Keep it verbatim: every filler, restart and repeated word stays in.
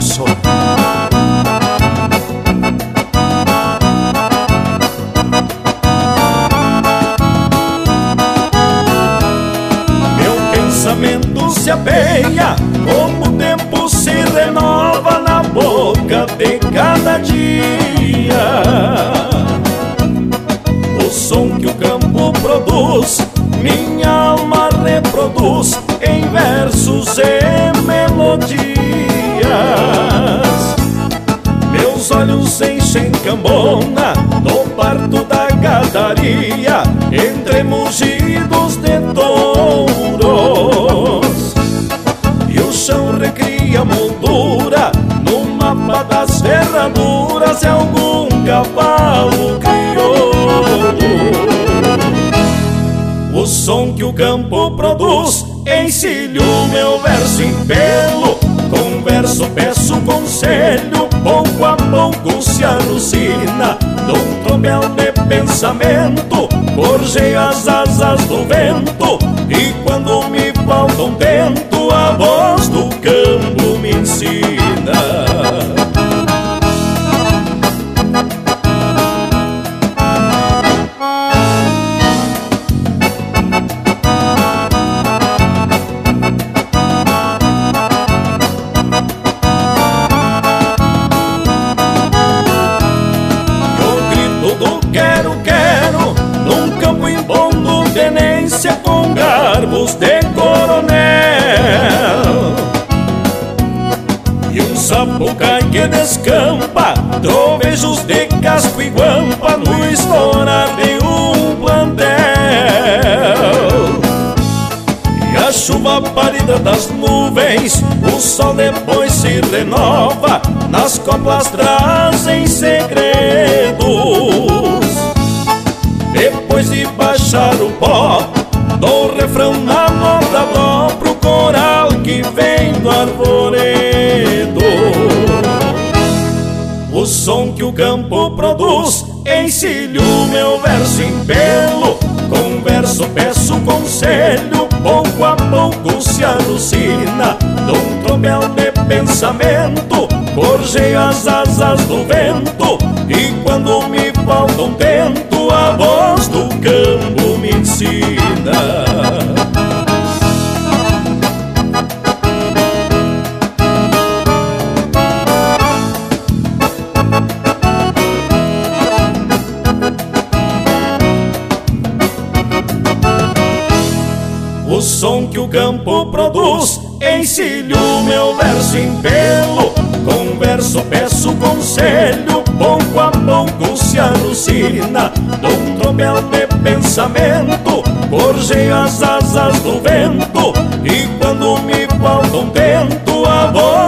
Alonso. Meu pensamento se apeia, como o tempo se renova na boca de cada dia. O som que o campo produz, minha alma reproduz em versos e melodias. Meus olhos enchem cambona no parto da gadaria, entre mugidos de touros. E o chão recria moldura no mapa das ferraduras de algum cavalo crioulo. O som que o campo produz encilho meu verso em pelo, com verso peço conselho, pouco a pouco se alucina num tropel de pensamento, gorjeia as asas do vento, e quando me falta um tento, a voz do campo me ensina. Com garbos de coronel, e um sapucai que descampa trovejos de casco e guampa no estourar de um plantel. E a chuva pálida das nuvens, o sol depois se renova, nas coplas trazem segredos. Depois de baixar o pó do refrão na moda dó pro coral que vem do arvoredo. O som que o campo produz encilho meu verso em pelo, com verso peço conselho, pouco a pouco se alucina num tropel de pensamento, gorjeia as asas do vento, e quando me falta um tento, a voz do campo me ensina. O som que o campo produz encilho meu verso em pelo, com verso peço conselho, pouco a pouco se alucina num tropel de pensamento, gorjeia as asas do vento, e quando me falta um tento, a voz